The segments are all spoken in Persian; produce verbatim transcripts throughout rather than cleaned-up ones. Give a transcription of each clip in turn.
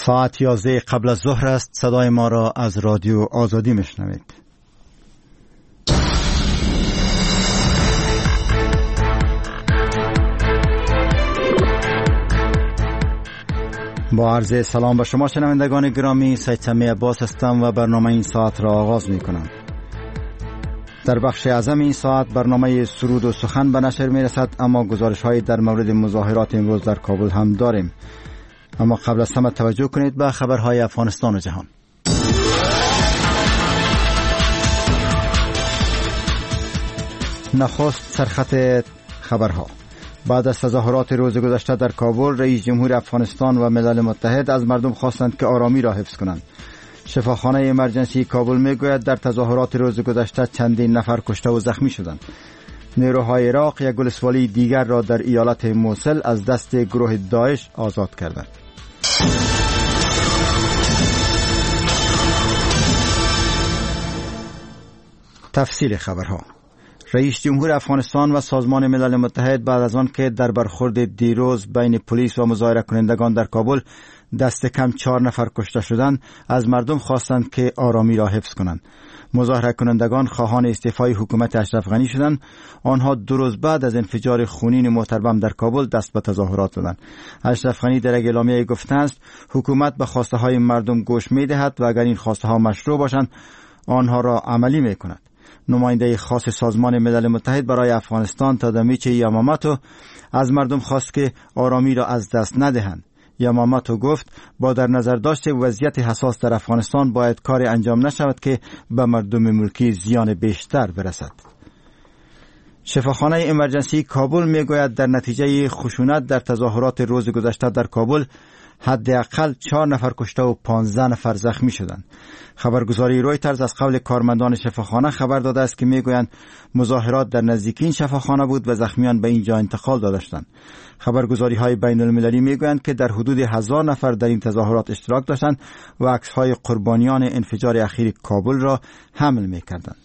ساعت یازده قبل از ظهر است. صدای ما را از رادیو آزادی میشنوید. با عرض سلام به شما شنوندگان گرامی، سید سمی عباس هستم و برنامه این ساعت را آغاز می کنم. در بخش اعظم این ساعت برنامه سرود و سخن به نشر می رسد، اما گزارش های در مورد مظاهرات امروز در کابل هم داریم. اما قبل از همه توجه کنید به خبرهای افغانستان و جهان. نخست سرخط خبرها. بعد از تظاهرات روز گذشته در کابل، رئیس جمهور افغانستان و ملل متحد از مردم خواستند که آرامی را حفظ کنند. شفاخانه امرجنسی کابل میگوید در تظاهرات روز گذشته چندین نفر کشته و زخمی شدند. نیروهای عراق یک ولسوالی دیگر را در ایالت موصل از دست گروه داعش آزاد کردند. تفصیل خبرها. رئیس جمهور افغانستان و سازمان ملل متحد بعد از آن که در برخورد دیروز بین پلیس و مظاهره کنندگان در کابل دست کم چهار نفر کشته شدند، از مردم خواستند که آرامی را حفظ کنند. مظاهره کنندگان خواهان استعفای حکومت اشرف غنی شدند. آنها دو روز بعد از انفجار خونین محترم در کابل دست به تظاهرات زدند. اشرف غنی در یک اعلامیه گفته است حکومت به خواسته های مردم گوش می دهد و اگر این خواسته ها مشروع باشند آنها را عملی می کند. نماینده خاص سازمان ملل متحد برای افغانستان تادامیچی یاماماتو از مردم خواست که آرامی را از دست ندهند. یاماماتو گفت با در نظر داشت وضعیت حساس در افغانستان باید کار انجام نشود که به مردم ملکی زیان بیشتر برسد. شفاخانه امرجنسی کابل میگوید در نتیجه خشونت در تظاهرات روز گذشته در کابل حداقل چهار نفر کشته و پانزده نفر زخمی شدند. خبرگزاری رویترز از قول کارمندان شفاخانه خبر داده است که میگویند مظاهرات در نزدیکی این شفاخانه بود و زخمیان به اینجا انتقال داده شدند. خبرگزاری های بین المللی میگویند که در حدود هزار نفر در این تظاهرات اشتراک داشتند و عکس های قربانیان انفجار اخیر کابل را حمل میکردند.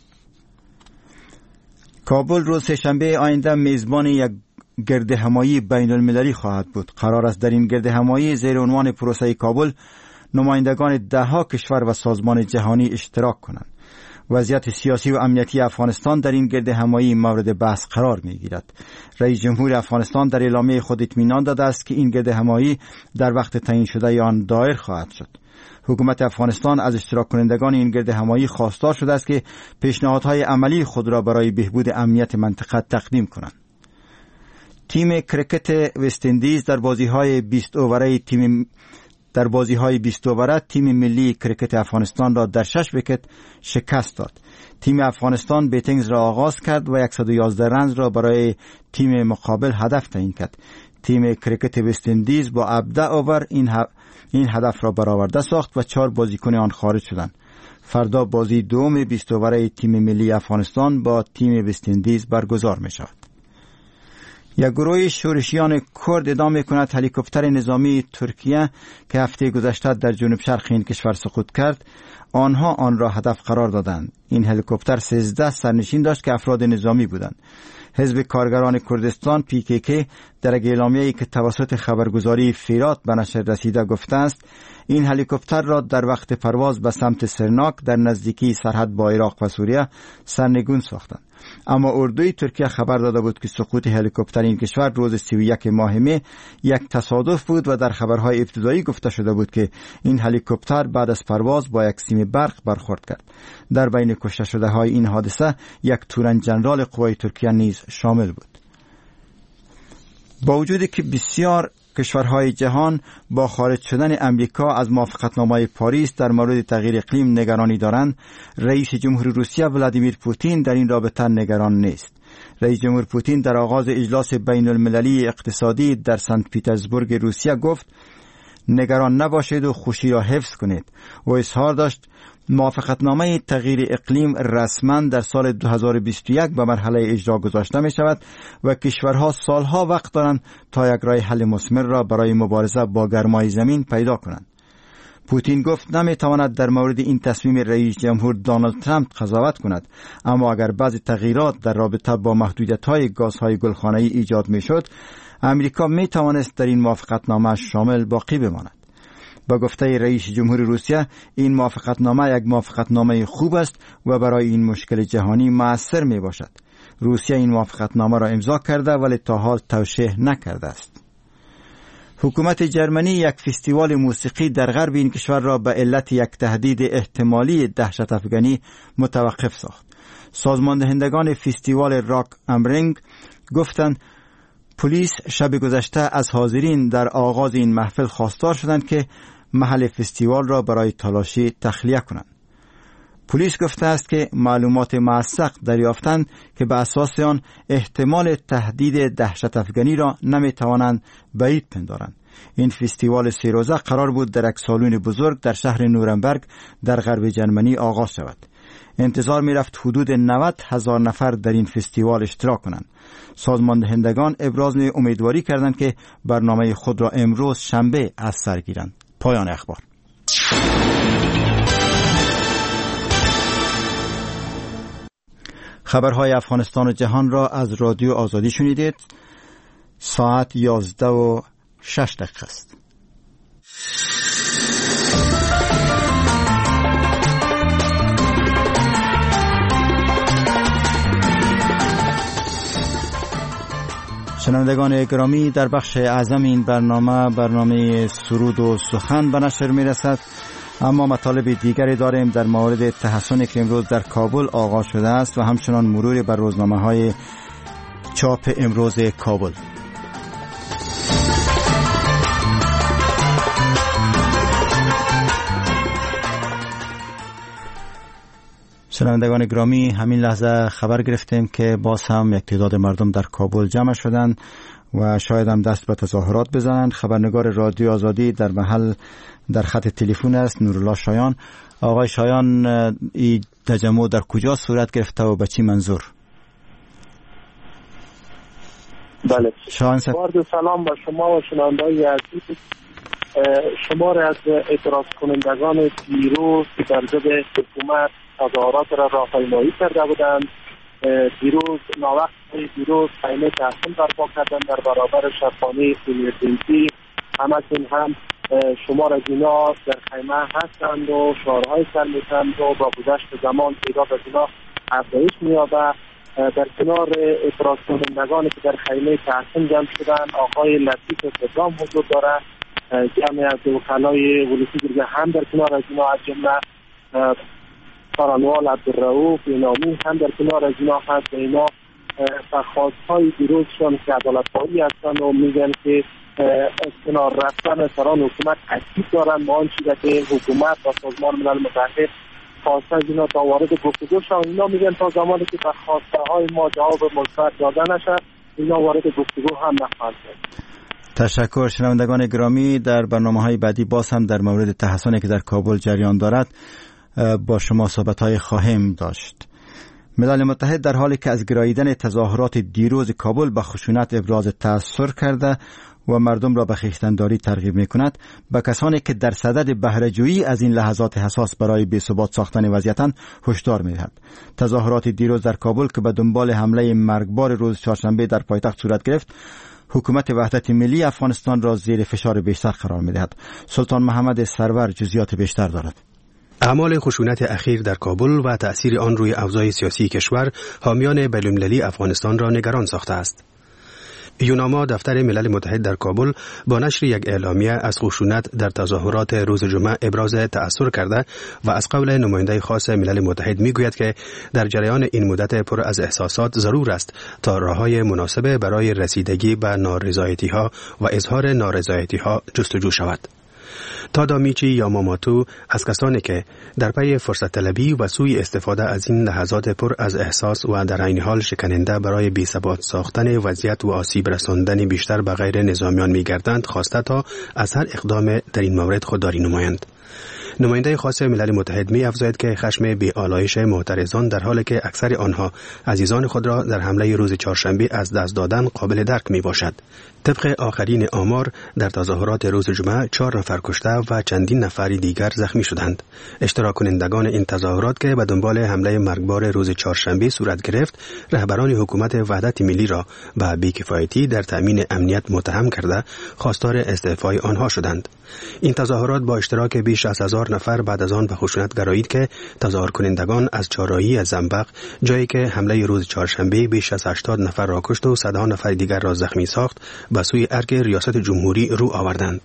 کابل روز سه‌شنبه آینده میزبان یک گرد همایی بین المللی خواهد بود. قرار است در این گرد همایی زیر عنوان پروسه کابل نمایندگان ده ها کشور و سازمان جهانی اشتراک کنند. وضعیت سیاسی و امنیتی افغانستان در این گرد همایی مورد بحث قرار می گیرد. رئیس جمهور افغانستان در اعلامیه خود اطمینان داده است که این گرد همایی در وقت تعیین شده آن دایر خواهد شد. حکومت افغانستان از اشتراک کنندگان این گرد همایی خواستار شده است که پیشنهادهای عملی خود را برای بهبود امنیت منطقه تقدیم کنند. تیم کرکت وست اندیز در بازی‌های بیست اووره تیم در بازی‌های بیست اووره تیم ملی کرکت افغانستان را در شش ویکت شکست داد. تیم افغانستان بیتینگز را آغاز کرد و صد و یازده رنز را برای تیم مقابل هدف تعیین کرد. تیم کرکت وست اندیز با هفده اوور این ه... این هدف را برآورده ساخت و چهار بازیکن آن خارج شدند. فردا بازی دوم بیست اووره تیم ملی افغانستان با تیم وست اندیز برگزار می شود. یک گروه شورشیان کرد ادعا می‌کند هلیکوپتر نظامی ترکیه که هفته گذشته در جنوب شرق این کشور سقوط کرد آنها آن را هدف قرار دادند. این هلیکوپتر سیزده سرنشین داشت که افراد نظامی بودند. حزب کارگران کردستان پی کی کی در یک اعلامیه‌ای که توسط خبرگزاری فیرات به نشر رسیده گفته است این هلیکوپتر را در وقت پرواز به سمت سرناک در نزدیکی سرحد با عراق و سوریه سرنگون ساختند. اما اردوی ترکیه خبر داده بود که سقوط هلیکوپتر این کشور روز سی و یک ماه می یک تصادف بود و در خبرهای ابتدایی گفته شده بود که این هلیکوپتر بعد از پرواز با یک سیم برق برخورد کرد. در بین کشته شده های این حادثه یک تورن جنرال قوای ترکیه نیز شامل بود. با وجودی که بسیار کشورهای جهان با خارج شدن امریکا از موافقتنامه پاریس در مورد تغییر اقلیم نگرانی دارند، رئیس جمهور روسیه ولادیمیر پوتین در این رابطه نگران نیست. رئیس جمهور پوتین در آغاز اجلاس بین المللی اقتصادی در سنت پترزبورگ روسیه گفت نگران نباشید و خوشی را حفظ کنید و اظهار داشت موافقتنامه تغییر اقلیم رسما در سال دو هزار و بیست و یک به مرحله اجرا گذاشته می شود و کشورها سالها وقت دارند تا یک راه حل مثمر را برای مبارزه با گرمای زمین پیدا کنند. پوتین گفت نمیتواند در مورد این تصمیم رئیس جمهور دونالد ترامپ قضاوت کند، اما اگر بعضی تغییرات در رابطه با محدودیت‌های گازهای گلخانه‌ای ایجاد میشد، امریکا میتوانست در این موافقتنامه شامل باقی بماند. با گفته رئیس جمهور روسیه این موافقتنامه یک موافقتنامه خوب است و برای این مشکل جهانی مؤثر می باشد. روسیه این موافقتنامه را امضا کرده ولی تا حال توشیح نکرده است. حکومت جرمنی یک فستیوال موسیقی در غرب این کشور را به علت یک تهدید احتمالی دهشت افغانی متوقف ساخت. سازماندهندگان فستیوال راک امرینگ گفتند پلیس شب گذشته از حاضرین در آغاز این محفل خواستار شدند که محل فستیوال را برای تلاشی تخلیه کنند. پلیس گفته است که معلومات موثق دریافتند که به اساس آن احتمال تهدید دهشت افغانی را نمی توانند بعید پندارند. این فستیوال سه روزه قرار بود در یک سالن بزرگ در شهر نورنبرگ در غرب جرمنی آغاز شود. انتظار می رفت حدود نود هزار نفر در این فستیوال اشتراک کنند. سازماندهندگان ابراز امیدواری کردند که برنامه خود را امروز شنبه از سر گیرند. پایان اخبار. خبرهای افغانستان و جهان را از رادیو آزادی شنیدید. ساعت یازده و شش دقیقه است. شنوندگان گرامی، در بخش اعظم این برنامه برنامه سرود و سخن به نشر می رسد، اما مطالب دیگری داریم در مورد تحسنی که امروز در کابل آغاز شده است و همچنان مروری بر روزنامه های چاپ امروز کابل. شنوندگان گرامی، همین لحظه خبر گرفتیم که باز هم یک تعداد مردم در کابل جمع شدند و شاید هم دست به تظاهرات بزنند. خبرنگار رادیو آزادی در محل در خط تلفن است، نورالله شایان. آقای شایان، این تجمع در کجا صورت گرفته و به چی منظور؟ بله، بارد سلام با شما و شنونده‌های عزیز. شمار از اعتراض کنندگان دیروز که در ضد حکومت تظاهرات را راهپیمایی کرده بودند، دیروز ناوقت دیروز خیمه تحسین برپا کردند در برابر شبخانه امیرپرنسی. همکنون هم شمار از اینا در خیمه هستند و شعارهای سر می‌زنند و با گذشت زمان تعداد از اینا افزایش می‌یابد. در کنار اعتراض کنندگانی که در خیمه تحسین جمع شدند، آقای لطیف صدام حضور دارد. جمعی از وکلای ولسی دیگه هم در کنار از اینا، از جمله فرانوال عبدالرؤوف نامی هم در کنار از اینا هست. اینا درخواست‌های دیروزشان که عدالت‌خواهی هستند و میگن که از کنار رفتن سران حکومت تاکید دارن با آن چیزی که حکومت و سازمان ملل متحد خواسته از اینا تا وارد گفتگو شوند. اینا میگن تا زمانی که درخواست‌های ما جواب مثبت داده نشد، اینا وارد گفتگو هم نخواهند شد. تشکر. شنوندگان گرامی، در برنامه‌های بعدی باز هم در مورد تحسنی که در کابل جریان دارد با شما صحبت‌های خواهیم داشت. ملل متحد در حالی که از گراییدن تظاهرات دیروز کابل به خشونت ابراز تأثیر کرده و مردم را به خویشتن‌داری ترغیب می‌کند، به کسانی که در صدد بهره‌جویی از این لحظات حساس برای بی‌ثبات ساختن وضعیتند هشدار می‌دهد. تظاهرات دیروز در کابل که به دنبال حمله مرگبار روز چهارشنبه در پایتخت صورت گرفت، حکومت وحدت ملی افغانستان را زیر فشار بیشتر قرار می‌دهد. سلطان محمد سرور جزئیات بیشتر دارد. اعمال خشونت اخیر در کابل و تأثیر آن روی اوضاع سیاسی کشور حامیان بین‌المللی افغانستان را نگران ساخته است. یوناما دفتر ملل متحد در کابل با نشر یک اعلامیه از خشونت در تظاهرات روز جمعه ابراز تأثیر کرده و از قول نماینده خاص ملل متحد میگوید که در جریان این مدت پر از احساسات ضرور است تا راه‌های مناسب برای رسیدگی به نارضایتی‌ها و اظهار نارضایتی‌ها جستجو شود. تادامیچی یا ماماتو از کسانی که در پی فرصت طلبی و سوء استفاده از این لحظات پر از احساس و در عین حال شکننده برای بی‌ثبات ساختن وضعیت و آسیب رساندن بیشتر به غیر نظامیان می‌گردند، خواسته تا از هر اقدام در این مورد خودداری نمایند. نماینده خاص ملل متحد می افزاید که خشم بی‌آلایش معترضان در حالی که اکثر آنها عزیزان خود را در حمله روز چهارشنبه از دست دادن قابل درک می باشد. طبق آخرین آمار در تظاهرات روز جمعه چهار نفر کشته و چندین نفر دیگر زخمی شدند. اشتراک کنندگان این تظاهرات که به دنبال حمله مرگبار روز چهارشنبه صورت گرفت، رهبران حکومت وحدت ملی را به بی‌کفایتی در تامین امنیت متهم کرده خواستار استعفای آنها شدند. این تظاهرات با اشتراک بیش از هزار نفر بعد از آن به خشونت گرایید که تظاهر کنندگان از چهارراهی از زنبق، جایی که حمله روز چهارشنبه بیش از هشتاد نفر را کشت و صدها نفر دیگر را زخمی ساخت، به سوی ارگ ریاست جمهوری رو آوردند.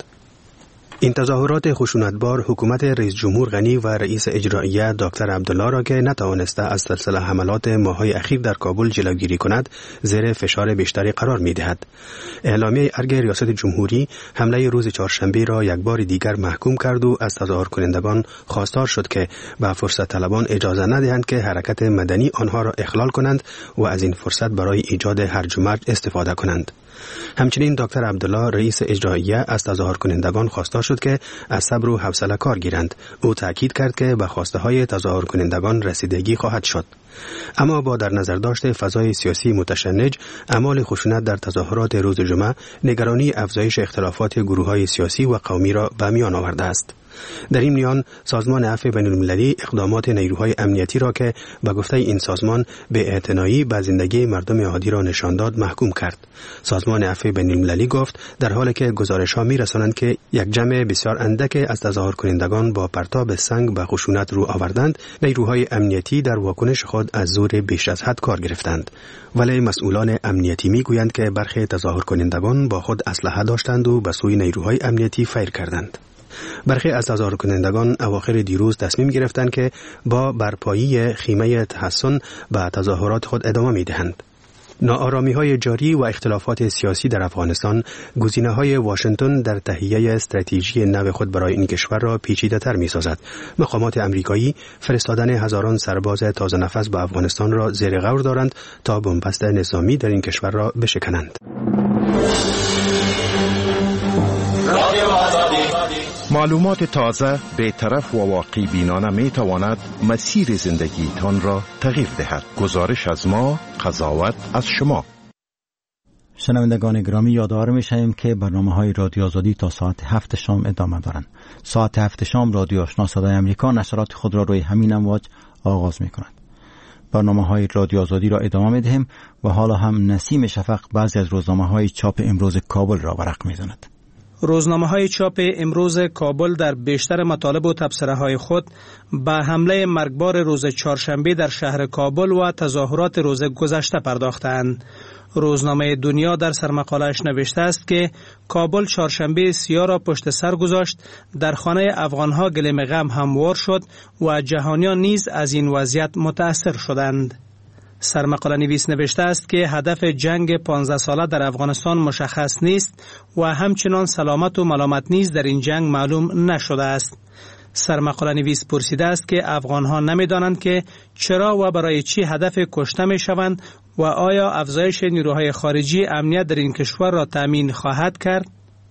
این تظاهرات خشونتبار حکومت رئیس جمهور غنی و رئیس اجراییه دکتر عبدالله را که نتوانسته از سلسله حملات ماه‌های اخیر در کابل جلوگیری کند زیر فشار بیشتری قرار می‌دهد. اعلامیه ارگ ریاست جمهوری حمله روز چهارشنبه را یک بار دیگر محکوم کرد و از تظاهر کنندگان خواستار شد که به فرصت طلبان اجازه ندهند که حرکت مدنی آنها را اخلال کنند و از این فرصت برای ایجاد هرج و مرج استفاده کنند. همچنین دکتر عبدالله رئیس اجراییه از تظاهر کنندگان خواستار شد که از صبر و حوصله کار گیرند. او تاکید کرد که به خواسته های تظاهر کنندگان رسیدگی خواهد شد. اما با در نظر داشت فضای سیاسی متشنج، اعمال خشونت در تظاهرات روز جمعه نگرانی افزایش اختلافات گروه‌های سیاسی و قومی را به میان آورده است. در این میان سازمان عفو بین المللی اقدامات نیروهای امنیتی را که به گفته این سازمان به اعتنایی به زندگی مردم عادی را نشان داد محکوم کرد. سازمان عفو بین المللی گفت در حالی که گزارش‌ها می‌رسانند که یک جمع بسیار اندک از تظاهر کنندگان با پرتاب سنگ به خشونت رو آوردند، نیروهای امنیتی در واکنش خود از زور بیش از حد کار گرفتند. ولی مسئولان امنیتی می‌گویند که برخی تظاهر کنندگان با خود اسلحه داشتند و به سوی نیروهای امنیتی فیر کردند. برخی از تظاهر کنندگان اواخر دیروز تصمیم گرفتند که با برپایی خیمه تحسن به تظاهرات خود ادامه می‌دهند. ناآرامی‌های جاری و اختلافات سیاسی در افغانستان گزینه‌های واشنگتن در تهیه استراتژی نو خود برای این کشور را پیچیده‌تر می‌سازد. مقامات امریکایی فرستادن هزاران سرباز تازه نفس به افغانستان را زیر غور دارند تا بنبست نظامی در این کشور را بشکنند. معلومات تازه، بی‌طرف و واقعی بینانه می تواند مسیر زندگی تان را تغییر دهد. گزارش از ما، قضاوت از شما. شنوندگان گرامی، یادآور می‌شویم که برنامه‌های رادیو آزادی تا ساعت هفت شام ادامه دارند. ساعت هفت شام رادیو آشنا صدای آمریکا نشرات خود را روی همین امواج آغاز می‌کند. برنامه‌های رادیو آزادی را ادامه می‌دهیم و حالا هم نسیم شفق بعضی از روزنامه‌های چاپ امروز کابل را ورق می‌زند. روزنامه‌های چاپ امروز کابل در بیشتر مطالب و تبصره‌های خود به حمله مرگبار روز چهارشنبه در شهر کابل و تظاهرات روز گذشته پرداختند. روزنامه دنیا در سرمقاله‌اش نوشته است که کابل چهارشنبه سیاه را پشت سر گذاشت، در خانه افغان‌ها گلیم غم هموار شد و جهانیان نیز از این وضعیت متأثر شدند. سرمقاله نویس نوشته است که هدف جنگ پانزده ساله در افغانستان مشخص نیست و همچنان سلامت و ملامت نیز در این جنگ معلوم نشده است. سرمقاله نویس پرسیده است که افغانها نمی‌دانند که چرا و برای چی هدف کشته می‌شوند و آیا افزایش نیروهای خارجی امنیت در این کشور را تأمین خواهد کرد؟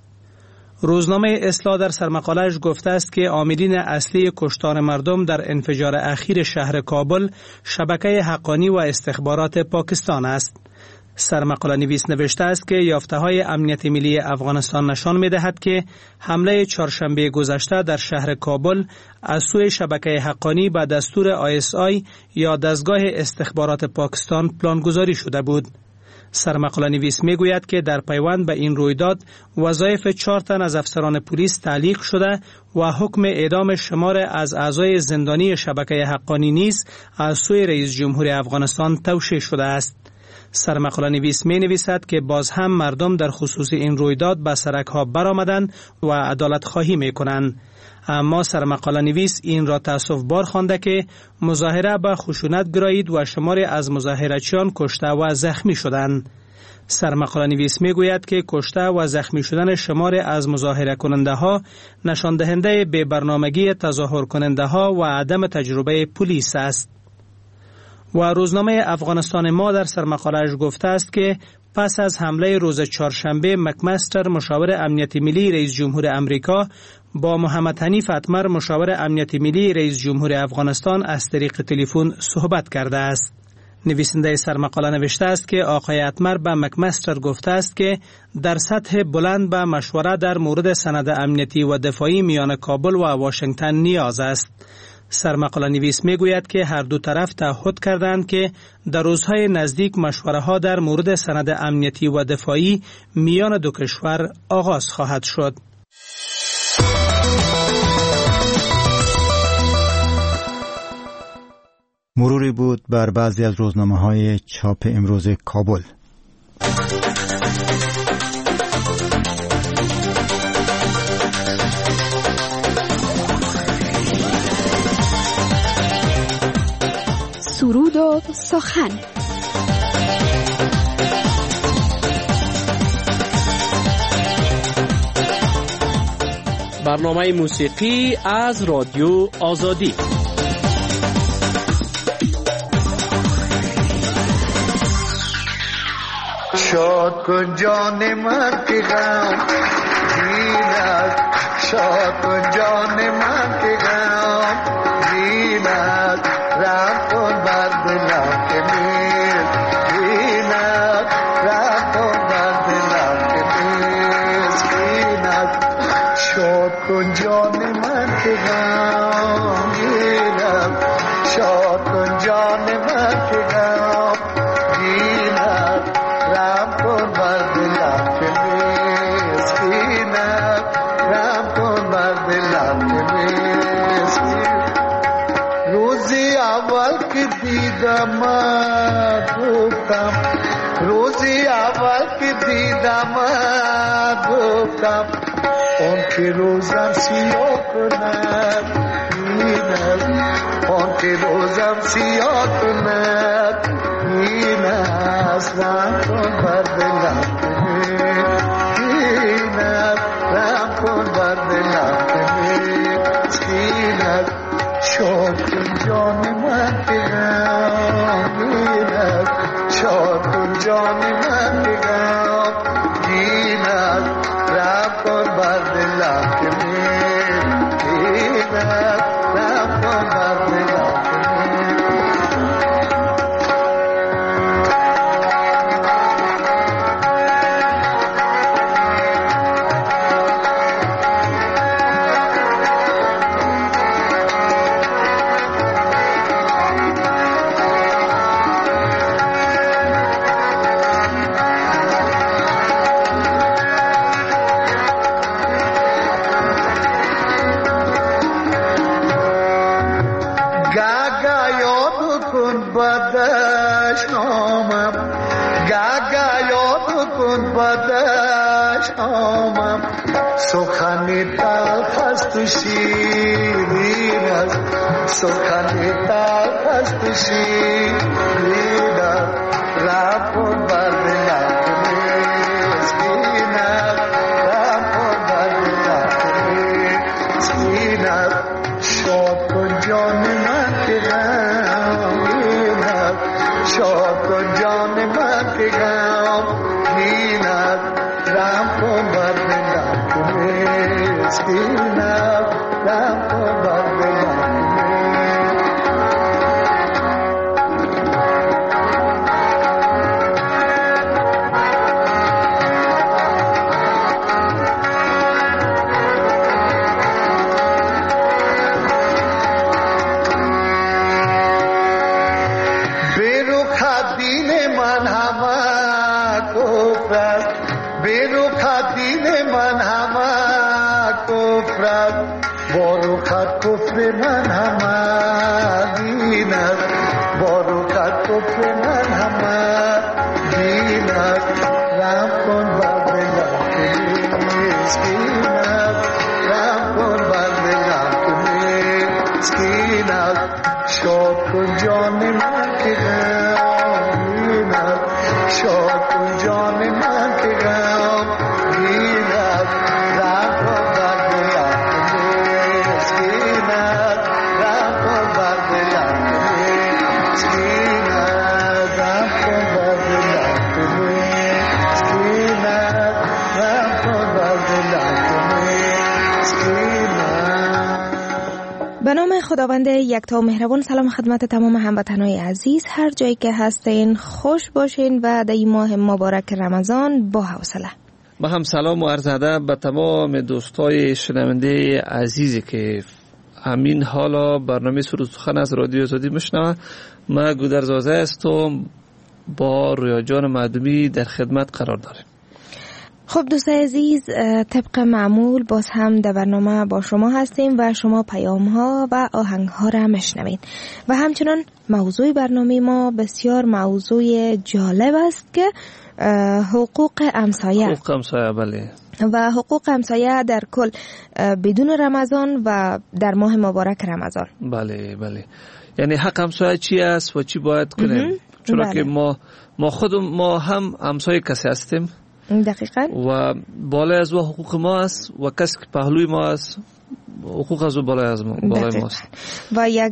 روزنامه اصلاح در سرمقاله‌اش گفته است که عاملین اصلی کشتار مردم در انفجار اخیر شهر کابل شبکه حقانی و استخبارات پاکستان است. سرمقاله نویس نوشته است که یافته‌های امنیت ملی افغانستان نشان می‌دهد که حمله چهارشنبه گذشته در شهر کابل از سوی شبکه حقانی به دستور آی اس آی یا دستگاه استخبارات پاکستان پلانگذاری شده بود. سرمقاله نویس می گوید که در پیوند به این رویداد وظایف چهار تن از افسران پلیس تعلیق شده و حکم اعدام شمار از اعضای زندانی شبکه حقانی نیز از سوی رئیس جمهور افغانستان توشیح شده است. سرمقاله نویس می نویسد که باز هم مردم در خصوص این رویداد به سرک ها برآمدند و عدالت خواهی می کنند. اما سرمقاله نویس این را تأسف بار خوانده که مظاهره به خشونت گرایید و شماری از مظاهرچیان کشته و زخمی شدند. سرمقاله نویس می گوید که کشته و زخمی شدن شماری از مظاهره کننده ها نشان دهنده بی برنامگی تظاهر کننده ها و عدم تجربه پلیس است. و روزنامه افغانستان ما در سرمقاله‌اش گفته است که پس از حمله روز چهارشنبه مکمستر مشاور امنیت ملی رئیس جمهور امریکا با محمد حنیف اتمر مشاور امنیت ملی رئیس جمهور افغانستان از طریق تلفن صحبت کرده است. نویسنده سرمقاله نوشته است که آقای اتمر به مکمستر گفته است که در سطح بلند به مشوره در مورد سند امنیتی و دفاعی میان کابل و واشنگتن نیاز است. سرمقاله نویس می گوید که هر دو طرف تعهد کردند که در روزهای نزدیک مشوره ها در مورد سند امنیتی و دفاعی میان دو کشور آغاز خواهد شد. مروری بود بر بعضی از روزنامه‌های چاپ امروز کابل. سرود و سخن. برنامه موسیقی از رادیو آزادی. شاد کن جان من که غم زینت، شاد کن جان من که غم زینت، رحم کن بر دلم که مسکینت، رحم کن بر دلم که مسکینت. شاد کن جان من که غم زینت، شاد کن جان من که غم زینت، رحم کن بر دلم که مسکینت، رحم کن بر دلم که مسکینت. روزی اول که دیدم گفتم، روزی اول که دیدم گفتم، اون که روزم سیاه کند اینم، اون که روزم سیاه کند این است. رحم کن بر دلم این است، رحم کن بر دلم مسکینت. شاد کن جان من که غمگینت، شاد کن جان من که غمگینت، رحم کن بر دلم که مسکینت، رحم کن بر دلم سخنی تلخ است و شیرین است، سخنی تلخ است و شیرین است، رحم کن بر دلم که مسکین است، رحم کن بر دلم که مسکین است. شاد کن جان من که غمگین است، شاد کن جان من که غمگین است، رحم کن بر دلم که مسکین است، رحم کن بر دلم. کفر من همه دین است، باروکت کفر من همه دین است، رحم کن بر دلم که مسکین است، رحم کن بر دلم که مسکین است. شاد کن جان من که غمگین است، شاد کن جان من که غمگین است، رحم کن بر دلم که مسکین است، رحم کن بر دلم که مسکین است، رحم کن بر دلم که مسکین است، رحم کن بر دلم که مسکین به نام خداوند یکتا و مهربان. سلام خدمت تمام هموطنان عزیز، هر جایی که هستین خوش باشین و در این ماه مبارک رمضان با حوصله. ما هم سلام و عرض ادب به تمام دوستای شنونده عزیزی که همین حالا برنامه سرود سخن از رادیو آزادی میشنوه. ما گودرزازه هستم، با رویا جان معدومی در خدمت قرار داریم. خب دوستای عزیز، طبق معمول باز هم در برنامه با شما هستیم و شما پیام ها و آهنگ ها را میشنوید و همچنان موضوع برنامه ما بسیار موضوع جالب است که حقوق همسایه. حقوق همسایه، بله. و حقوق همسایه در کل بدون رمضان و در ماه مبارک رمضان. بله بله، یعنی حق همسایه چی است و چی باید کنیم؟ چون بله. که ما ما خود ما هم همسایه کسی هستیم دقیقاً و بالای از او حقوق ما است و کسی که پهلوی ما است حقوق از او بالای از ما بالای ماست. و یک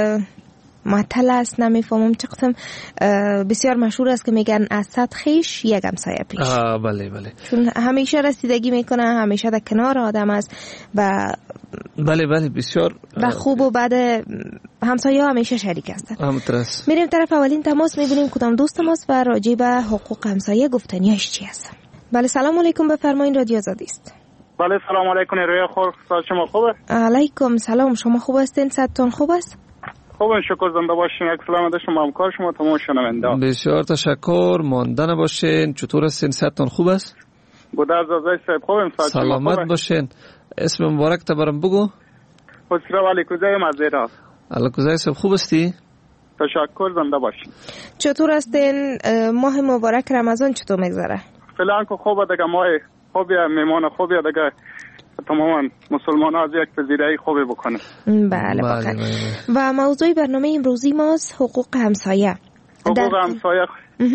معطل است، نمیفهمم چه قسم بسیار مشهور است که میگن از صد خویش یک همسایه پیش. آه بله بله، چون همیشه رسیدگی میکنه، همیشه در کنار آدم است و بله بله بسیار و خوب و بد همسایه ها همیشه شریک هستند. همترس. میریم طرف اولین تماس، میبینیم کدام دوست ماست و راجع به حقوق همسایه گفتنیاش چی است. بله سلام علیکم، بفرمایید، رادیو آزادی است. بله سلام علیکم، رویا خور شما خوبه؟ علیکم سلام، شما خوب هستین؟ صحتتون خوب است؟ خوبم شکر، زنده باشین. یک سلام علیکم شما همکار شما تمام شنونده. بسیار تشکر، ماندن باشین. چطور هستین؟ صحتتون خوب است؟ گودرزازه صاحب خوبم، سلامت باشین. اسم مبارک تا برام بگو. حسین علیکوزای مزیرا. علیکوزای صاحب خوب هستی؟ تشکر، زنده باشین. چطور هستین؟ ماه مبارک رمضان چطور میگذره؟ فعلا که خوبه دیگه، ماه خوبیه، میمان خوبیه دیگه، تماما مسلمان ها از یک پذیرایی خوبی بکنه. بله واقعا. و موضوع برنامه امروزی ماست حقوق همسایه. حقوق در... همسایه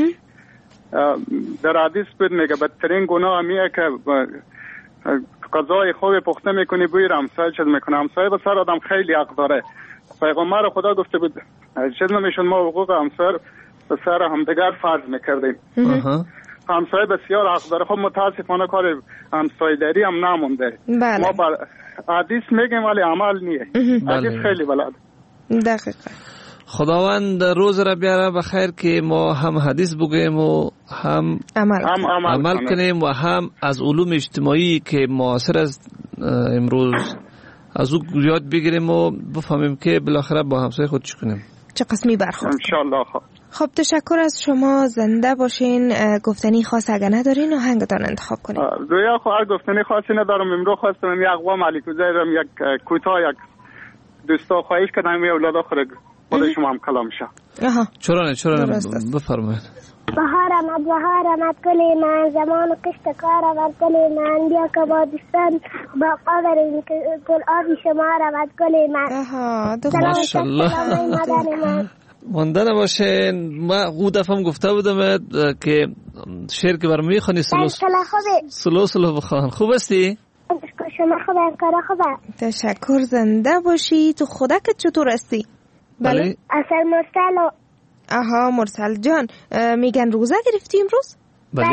در حدیث بود میگه بدترین گناه همیه که غذای خوبی پخته میکنی بوی همسایه چیز میکنه. همسایه به سر آدم خیلی حق داره. پیغمبر خدا گفته بود چیز نمیشون ما حقوق همسایه به سر همدیگر فرض میکردیم. همسایه بسیار حق داره. خب متاسفانه کار همسایه‌داری هم نمونده. بله. ما بر حدیث میگیم ولی عمل نیه. حدیث خیلی بلد. دقیقاً. خداوند روز را بیاره بخیر که ما هم حدیث بگیم و هم عمل, هم عمل, عمل کنیم و هم از علوم اجتماعی که معاصر است امروز از او یاد بگیریم و بفهمیم که بالاخره با همسایه خود چی کنیم. چه قسمی برخورد. انشالله. خب تشکر از شما، زنده باشین. گفتنی خاص اگر ندارین و هنگتان انتخاب کنین. رویا خواهر گفتنی خاصی ندارم. امرو خواستم یک اقوام علیکوزای رم یک کوتاه یک دوستا خواهش کنم می اولادا خود خود شما هم کلام شه. آها چرا نه چرا نه بفرمایید. بهار آمد بهار آمد گل من، زمان قشت کار آمد گل من، بیا که بادستان با قدر گل آبی شما آمد گل من. آها ماشاءالله. ماندن باشین. ما او دفعه هم گفته بودم که شعر که برمی میخوانی سلو سلو سلو بخوان. خوب هستی؟ شما خوبه، کارا خوبه. تشکر، زنده باشی. تو خودت چطور هستی؟ بله. اصل مرسل. آها مرسل جان، میگن روزه گرفتی امروز؟ بله.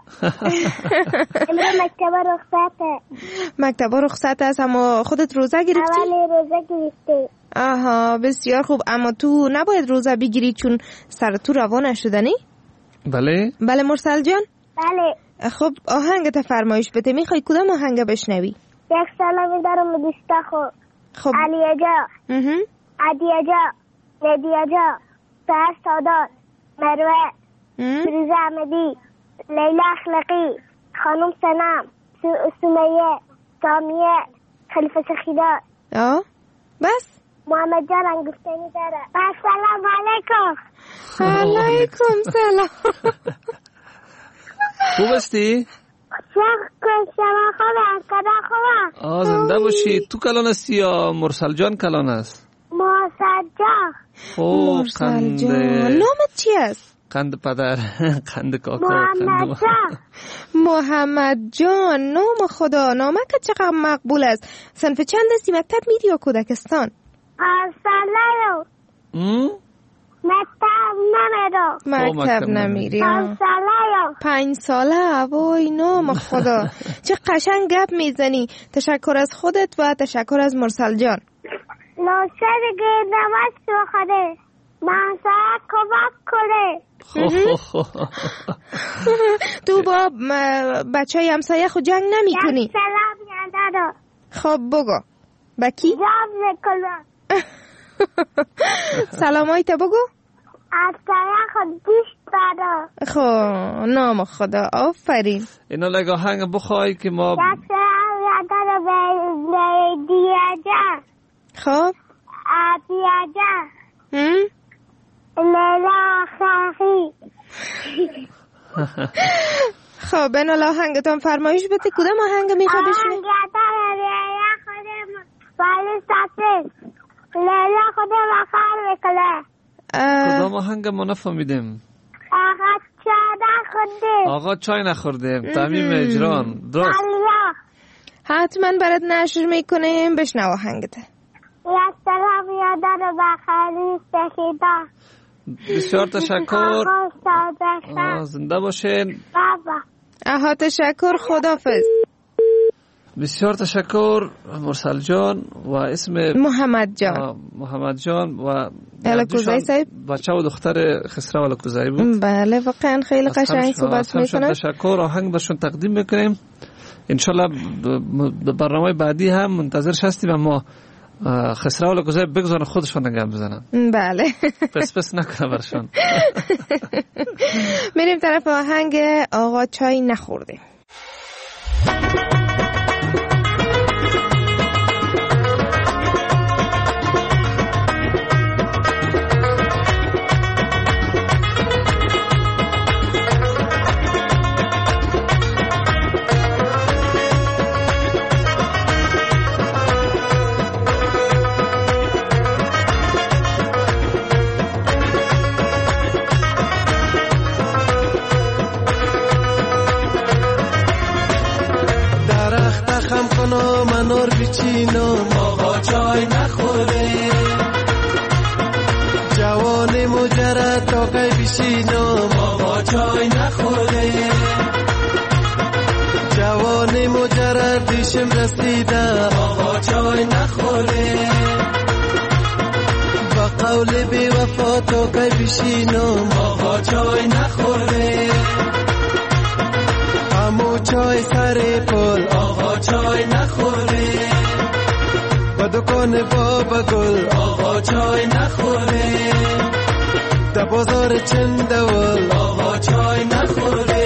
امروز مکتب رخصته. مکتب رخصت است اما خودت روزه گرفتی؟ اولی روزه گرفتی. آها بسیار خوب. اما تو نباید روزه بگیری چون سر تو روان نشدنی؟ بله. بله مرسل جان. بله. خب آهنگ فرمایش بده، میخوای کدام آهنگ بشنوی؟ یک سلامی دارم دوستا خو. خب علی جا. اها. عدی جا. ندی جا. سهر سادات. مروه. فیروزه احمدی. لیلا اخلاقی. خانم سنم. سمیه. سامیه. خلیفه سخیدار. آه بس محمد جان هم گفتنی داره. السلام علیکم. علیکم سلام. خوب هستی؟ شما خوبه، کدا خوبه. آه زنده باشی. تو کلان هستی یا مرسل جان کلان است؟ مرسل جان. مرسل جان نامت چی است؟ قند پدر، قند کاکا. محمد جان. محمد جان، نام خدا، نامک چقدر مقبول است. صنف چند هستی؟ مکتب میری یا کودکستان؟ ساله رو مکتب نمیرم. مکتب نمیری؟ پنج ساله پنج ساله. وای نام خدا. چه قشنگ گپ میزنی. تشکر از خودت و تشکر از مرسل جان. نوشد گردمش بخوره محصا کمک کنه. تو با بچه های همسایه خود جنگ نمی کنی؟ یک سلام یادارو. خب بگو با کی؟ جام نکنم. سلامایی تا بگو؟ از سایه خود دیشت دارو. خب نام خدا آفرین. اینا لگه هنگ بخوای که ما یک سلام یادارو به دیاجا. خب دیاجا هم؟ لیلا خاخی. خب بین آهنگتان فرمایش بده. کدام آهنگ میخواد بشنوی؟ آهنگ یادارو لیلا خودم ولی ساتش لیلا خودم وخار بکله. کدام آهنگ ما نفهمیدیم؟ آقا چای نخورده. آقا چای نخورده. تعمیم اجران درست. حتما برات نشر میکنیم. بشنو آهنگت. یک سلام یادارو بخاری سخیدا. بسیار تشکر. زنده باشین. بابا اها تشکر. خدافظ. بسیار تشکر مرسل جان و اسم محمد جان. محمد جان و الکوزایی صاحب بچه و دختر خسرو الکوزایی بود. بله واقعا خیلی قشنگ صحبت میکنن. تشکر. آهنگ برشون تقدیم میکنیم انشالله. برنامه بعدی هم منتظرش هستیم اما خسرو الکوزایی بگذارن خودشون نگم بزنن. بله پس پس نکنه برشون. میریم طرف آهنگ آقا چای نخورده. منور بچینم آقا چای نخوره. جوان مجرد تاقی بشینم آقا چای نخوره. جوان مجرد دیشم رسیده آقا چای نخوره. با قول بی وفا تاقی بشینم آقا چای نخوره. همو چای سر پل آقا چای نخوره. با دکان بابا گل آقا چای نخوره. در بازار چندول آقا چای نخوره.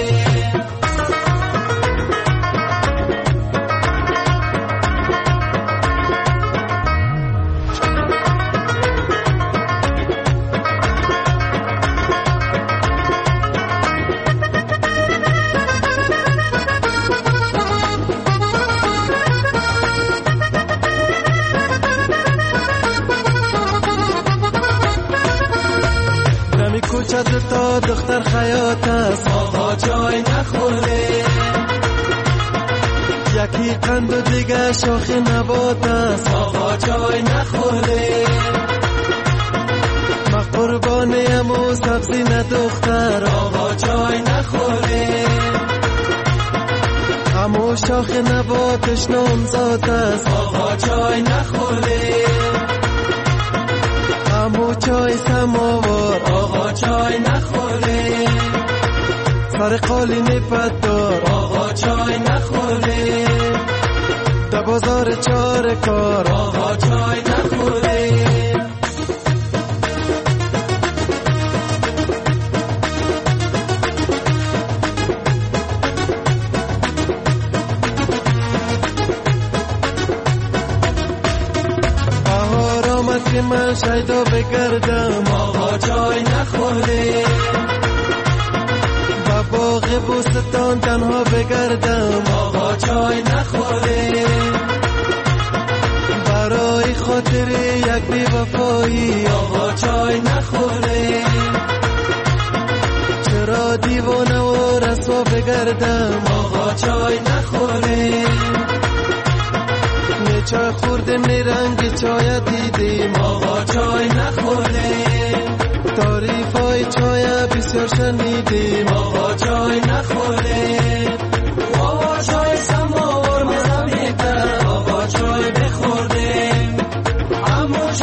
کوچه تا دختر خیاط است آقا چای نخوره. یکی قند و دیگه شاخ نبات است آقا چای نخوره. ما قربانیم و سبزی ندختر آقا چای نخوره. همو شاخ نباتش نامزاد است آقا چای نخوره. همو چای سماوار آقا چای نخوره. سر قالین پدار آقا چای نخوره. در بازار چار کار آقا چای نخوره. که من شیدا بگردم آقا چای نخوره. با باغ بوستان تنها بگردم آقا چای نخوره. برای خاطر یک بی وفایی آقا چای نخوره. چرا دیوانه و رسوا بگردم آقا چای نخوره. چای خوردم رنگ چای دیدیم آقا چای نخوره. تعریف های چای بسیار شنیدیم آقا چای نخوره. آقا چای سماور مزه میده آقا چای بخوردیم. اما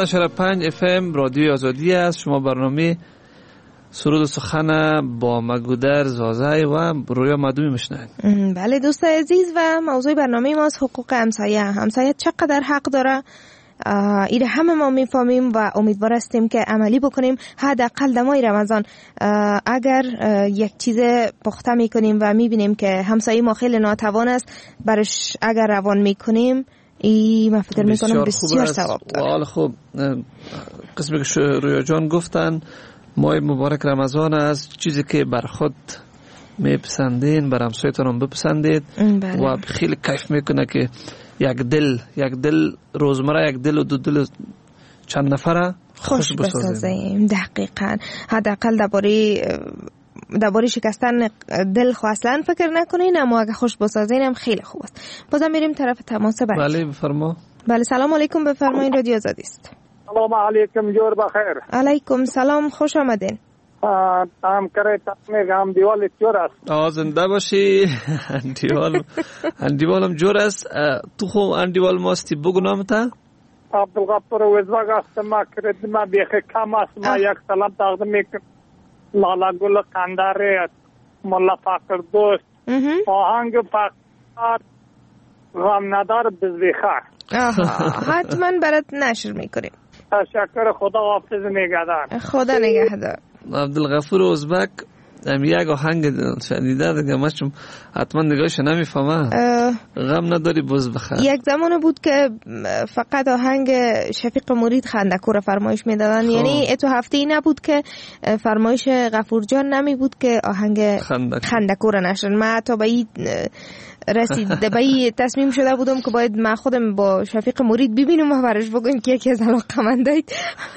و پنج اف ام رادیو آزادی است. شما برنامه سرود و سخن با مگودر زازای و رویا مدومی میشنید. بله دوست عزیز، و موضوع برنامه ما از حقوق همسایه. همسایه چقدر حق داره ایره همه ما میفهمیم و امیدوار هستیم که عملی بکنیم. حداقل دمای رمضان اگر یک چیز پخته میکنیم و میبینیم که همسایه ما خیلی ناتوان است، برش اگر روان میکنیم، ای من فکر میکنم بسیار ثواب داره. حال خوب قسمی که رویا جان گفتن، ماه مبارک رمضان است، چیزی که بر خود میپسندین بر همسایتون هم بپسندید. بله. و خیلی کیف میکنه که یک دل یک دل روزمره یک دل و دو دل چند نفره خوش, خوش بسازیم. دقیقاً. حداقل درباره درباره شکستن دل خو اصلا فکر نکنین، اما اگه خوش بسازین هم خیلی خوب است. بازم میریم طرف تماس بعدی. بله بفرما. بله سلام علیکم، بفرمایید، رادیو آزادی است. سلام علیکم، جور بخیر. علیکم سلام، خوش آمدین. تام کرے تم گام دیوال جور است. آ زنده باشی. دیوال دیوالم جور است. تو خو دیوال ماستی بگو نام تا؟ عبدالغفور وزواگ است. ما کرد ما بیخ کم است. ما یک سلام تقدیم میکنم لالا گل قنداره، مولا فقر دوست، آهنگ فقر غم ندار بزویخه. حتما برات نشر میکنیم. تشکر، خدا حافظ نگهدار. خدا نگهدار. عبدالغفور ازبک هم یک آهنگ شنیده دیگه، من چون حتما نگاهش نمیفهمم. غم نداری بز بخیر. یک زمان بود که فقط آهنگ شفیق مرید خندکو رو فرمایش میدادن، یعنی تو هفته ای نبود که فرمایش غفور جان نمی بود که آهنگ خندکو رو نشن. من تا به این رسید به این تصمیم شده بودم که باید من خودم با شفیق مرید ببینم و برش بگم که یکی از علاقه‌مندایید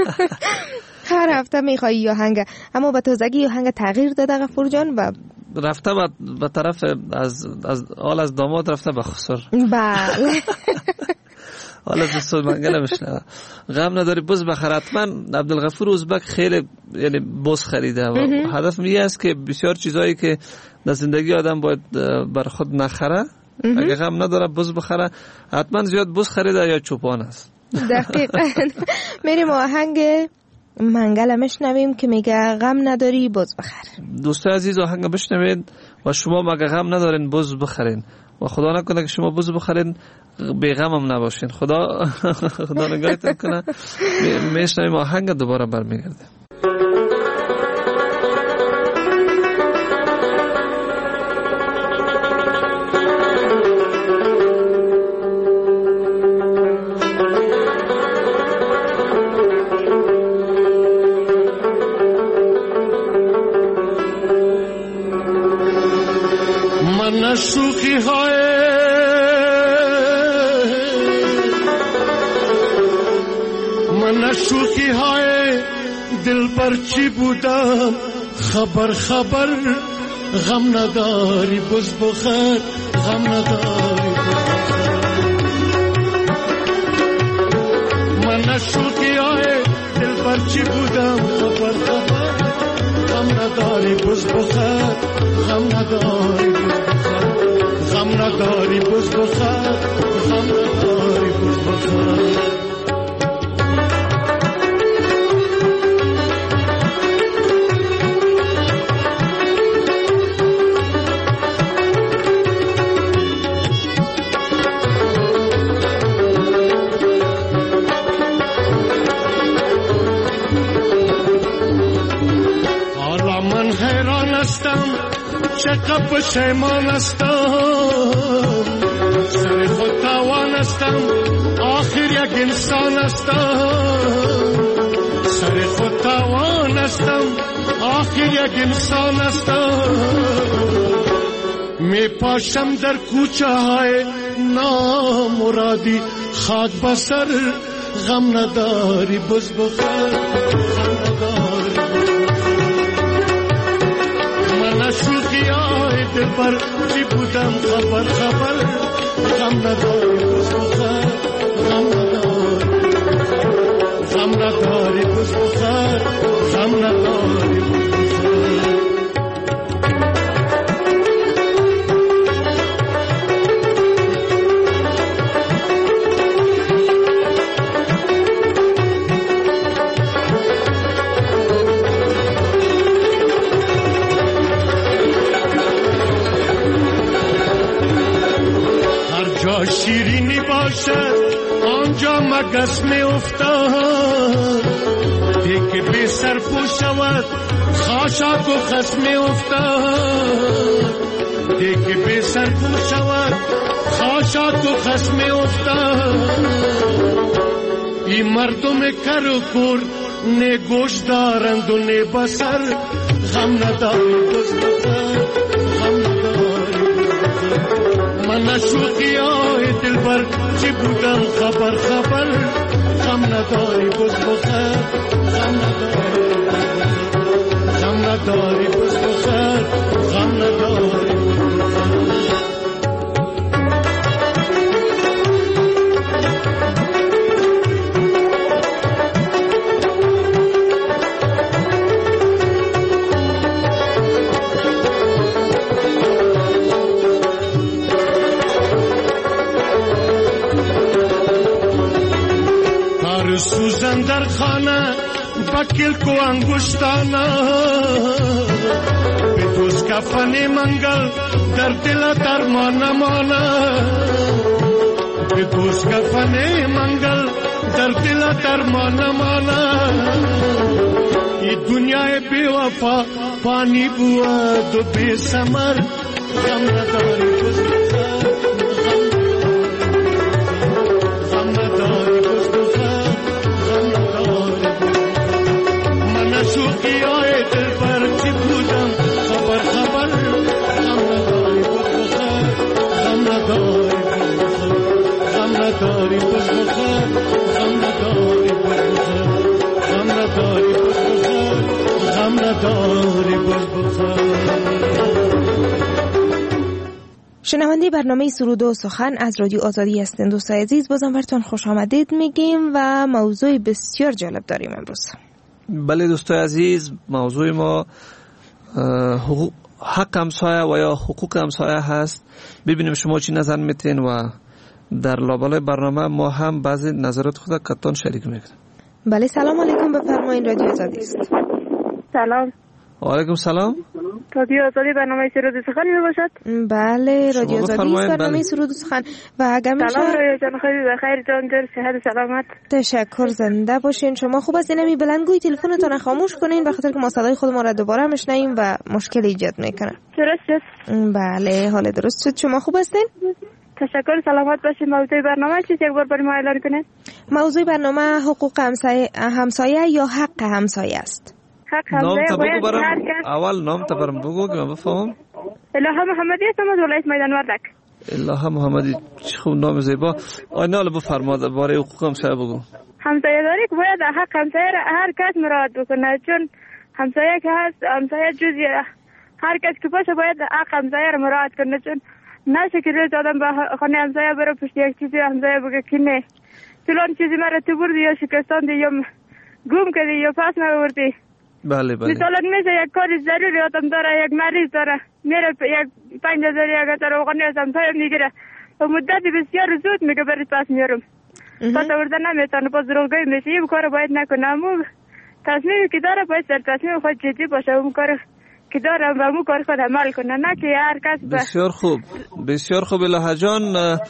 هر هفته میخوایی آهنگ، اما به تازگی آهنگ تغییر داده غفور جان و رفته به طرف از از آل از داماد رفته به خسر. بله. حالا دوستان منگل میشنه غم نداری بز بخیر. حتما عبدالغفور ازبک خیلی یعنی بز خریده و هدف میگه است که بسیار چیزایی که در زندگی آدم باید بر خود نخره، اگه غم نداره بز بخره، حتما زیاد بز خریده یا چوپان است. دقیقاً. میریم آهنگ منگل مشنویم که میگه غم نداری بز بخر. دوستان عزیز آهنگ بشنوید و شما مگه غم ندارین بز بخرین و خدا نکنه که شما بز بخرین بی غم هم نباشین. خدا خدا نگاهتون کنه. میشنویم آهنگ دوباره برمیگرده. شوخی های من شوخی های دل پر چی بودم خبر خبر غم نداری بز بخیر غم نداری من شوخی های دل پر چی بودم خبر خبر غم نداری بز بخیر غم نداری غم نداری بز بخیر غم نداری بز بخیر. حالا من حیران هستم چقدر پشیمان هستم، سر خود تاوان هستم آخر یک انسان هستم، سر خود تاوان هستم آخر یک انسان هستم. می پاشم در کوچه های نامرادی خاک بسر غم نداری بز بخیر غم نداری من شوخی های دل پر چی بودم خبر خبر غم نداری بز بخیر غم نداری غم نداری بز بخیر غم نداری بز بخیر. جا شیرینی باشد آنجا مگس می افتاد دیگه بی سر پو شود خاشاک و خس می افتاد دیگه بی سر پو شود خاشاک و خس می افتاد این مردم کر و کور نه گوش دارند و نه بسر غم نداری بس بخر غم نداری من شوقی آی دل بر چی بودم خبر خبر غم نداری بس بخر غم نداری غم نداری بس بخر غم نداری سوزن در خانه بکل کو انگشتانا به دوست کفن منگل در دل درمان مانا به دوست کفن منگل در دل درمان مانا ای دنیای بی وفا پانی بود و بی سمر غم نداری بس بخر غم نداری بس بخر شوقی آی دل پر چی بودم خبر خبر غم نداری بس بخر غم نداری بس بخر غم نداری بس بخر غم نداری بس بخر غم نداری بس بخر غم نداری بس بخر. شنونده برنامه سرود و سخن از رادیو آزادی هستند. دوستای عزیز بازم براتون خوش آمدید میگیم و موضوع بسیار جالب داریم امروز. بله دوستای عزیز، موضوع ما حق همسایه و یا حقوق همسایه هست. ببینیم شما چی نظر میتین و در لابلای برنامه ما هم بعضی نظرات خود کتان شریک میکنیم. بله سلام علیکم، بفرمایید رادیو آزادی است. سلام. و علیکم سلام. رادیو آزادی برنامه سرود و سخن می باشد؟ بله رادیو آزادی برنامه بله. سرود و سخن و اگر میشه سلام رادیو جان خیلی بخیر جان در صحت و سلامت. تشکر، زنده باشین. شما خوب است اینمی بلندگوی تلفنتون خاموش کنین به خاطر که ما صدای خود ما را دوباره میشنویم و مشکل ایجاد میکنه. درست است. بله حال درست شد. شما خوب هستین؟ تشکر، سلامت باشین. موضوع برنامه چیست یک بار برای ما اعلان کنید؟ موضوع برنامه حقوق همسایه همسایه یا حق همسایه است. نام تا بگو برام، اول نام تا برام بگو که من بفهمم. الهه محمدی هستم از ولایت میدان وردک. الهه محمدی، چه خوب نام زیبا. آینه حالا بفرماد باره حقوق همسایه بگو. همسایه داری که باید حق همسایه را هر کس مراعات بکنه، چون همسایه که هست همسایه جزی هر کس که باشه باید حق همسایه را مراعات کنه، چون نشه که روز آدم به خانه همسایه بره پشت یک چیزی همسایه بگه که نه فلان چیزی مرا تو بردی یا شکستاندی یا گم کردی یا پس نبردی. بله بله. مثلا میشه یک کاری ضروری آدم داره، یک مریض داره، میره یک پنج هزار یک هزار افغانی از همسایه میگیره و مدت بسیار زود میگه برید پس میارم. پس آورده نمیتونه، پس دروغگویی میشه. این کار باید نکنه. اما تصمیمی که داره باید در تصمیم خود جدی باشه، اون کار که داره و اون کار خود عمل کنه، نه که هر کس به بسیار خوب بسیار خوب. الهه جان،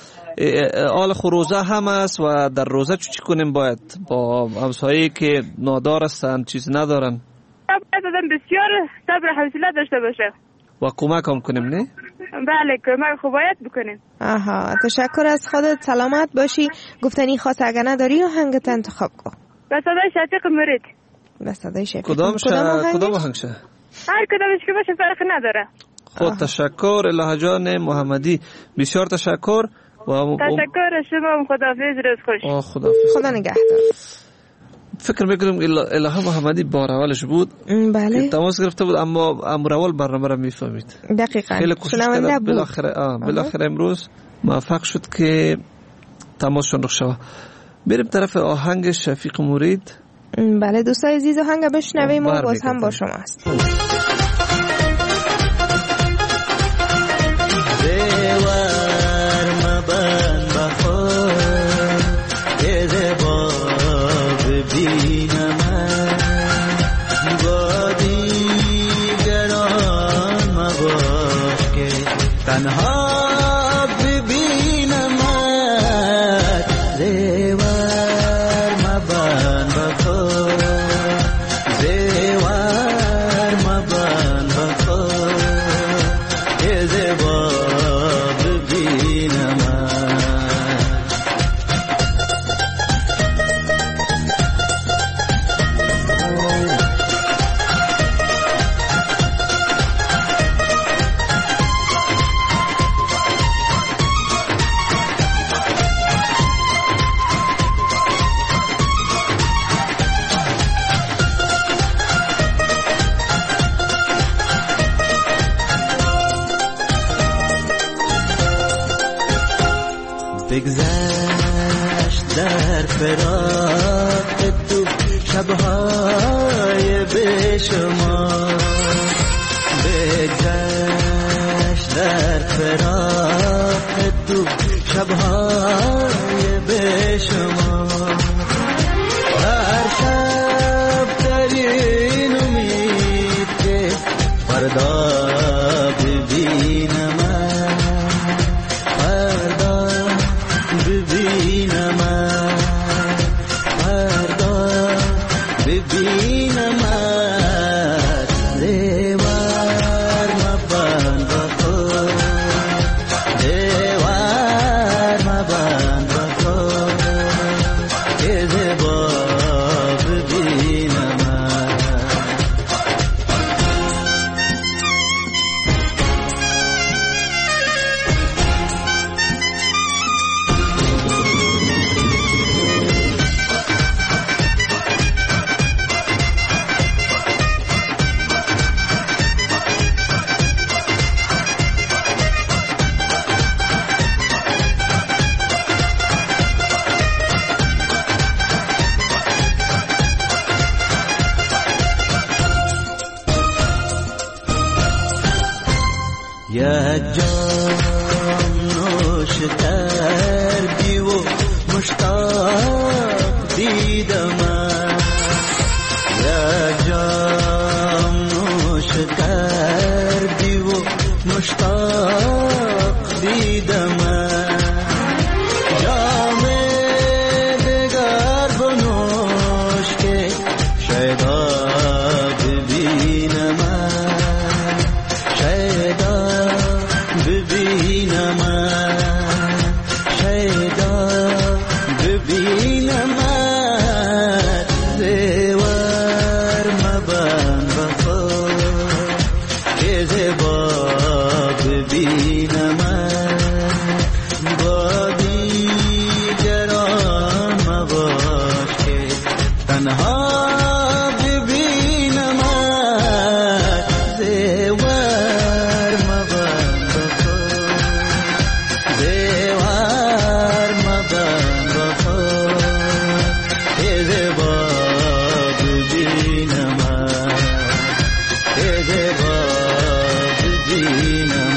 آل خو روزه هم است و در روزه چی کنیم باید با همسایه که نادار هستن چیز ندارن؟ باید آدم بسیار صبر و حوصله داشته باشه و کمک هم کنیم. نه؟ بله کمک خوب باید بکنیم. آها، تشکر از خودت، سلامت باشی. گفتنی خاص اگر نداری آهنگت انتخاب کن. به صدای شفیق مرید. به صدای شفیق کدام شه کدام آهنگ شه؟ هر کدامش که باشه فرق نداره. خود تشکر الهه جان محمدی، بسیار تشکر و تشکر شما. خداحافظ، روز خوش. آه خداحافظ. خدا نگهدار. فکر میکنم الهه محمدی بار اولش بود. بله. تماس گرفته بود اما امر اول برنامه را میفهمید. دقیقاً. خیلی کوشش کرد بالاخره آه بالاخره امروز موفق شد که تماسشون رخ شود. بریم طرف آهنگ شفیق مرید. بله دوستای عزیز، آهنگ بشنویم و باز هم با شما است. تنها ببینم بگذشت در فراق تو شبهای بیشمار، بگذشت در فراق تو شبهای بیشمار. هر شب در این امید که فردا ببینم، فردا ببینم، فردا ببینم. دیوار مبند بخور، دیوار مبند بخور که زیبا ببینم. یا جام نوش کردی و مشتاق دیدم، یا جام نوش کردی و مشتاق دیدم. جام دگر بنوش که شاید ببینم، شاید ببینم، شاید ببینم. دیوار مبند بخور که زیبا ببینم، با دیگران مباش که تنها ببینم. دیوار مبند بخور، دیوار مبند بخور که زیبا ببینم، که زیبا ببینم.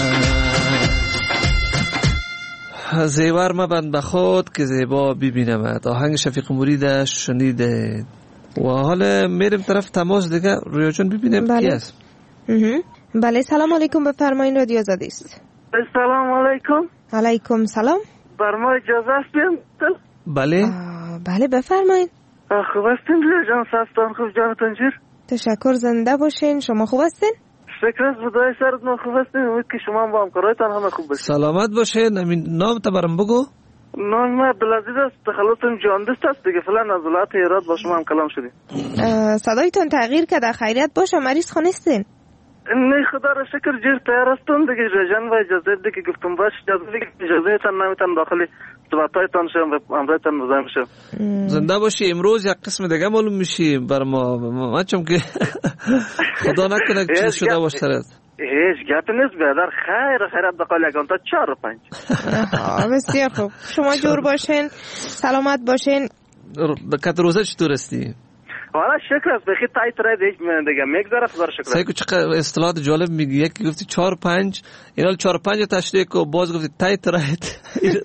زیور مبند به خود که زیبا ببینم. آهنگ شفیق مرید شنیده و حالا میریم طرف تماس دیگه. رویا جان ببینیم کی است. بله سلام علیکم، بفرمایید رادیو آزادی است. سلام علیکم. علیکم سلام. بر ما اجازه است بیام؟ بله بله بفرمایید. خوب هستین رویا جان؟ سستان خوب جانتون جور؟ تشکر، زنده باشین. شما خوب هستین؟ شکر از خدای سرتون خوب هستین. امید که شما با همکارایتان همه خوب باشین. سلامت باشین. نام تا برام بگو. نام ما عبدالعزیز است. تخلصم جاندست است دیگه. فعلا از ولایت هرات با شما هم کلام شدیم. صدایتون تغییر کرده. خیریت باشه؟ مریض خونستین؟ نه خدا را شکر جیر تیار هستم دیگه. جان و اجازه دیگه گفتم باش اجازه دیگه اجازه تان نمیتون داخلی صحبتایتان شم و امرایتان مزاحم شم. زنده باشی. امروز یک قسم دیگه معلوم میشی بر ما. ما چون که خدا نکنه چیز شده باشه سرت. هیچ گپ نیست برادر. خیر خیرت بقال یکان تا چهار و پنج. بسیار خوب. شما جور باشین، سلامت باشین. کت روزه چطور هستی؟ والا شکر است. بخی تایت رای دیگه دیگه میگذره. خدا شکر. سعی کو چقدر اصطلاحات جالب میگی. یکی گفتی چهار و پنج، اینا چهار و پنج تشریح کو، باز گفتی تایت رایت.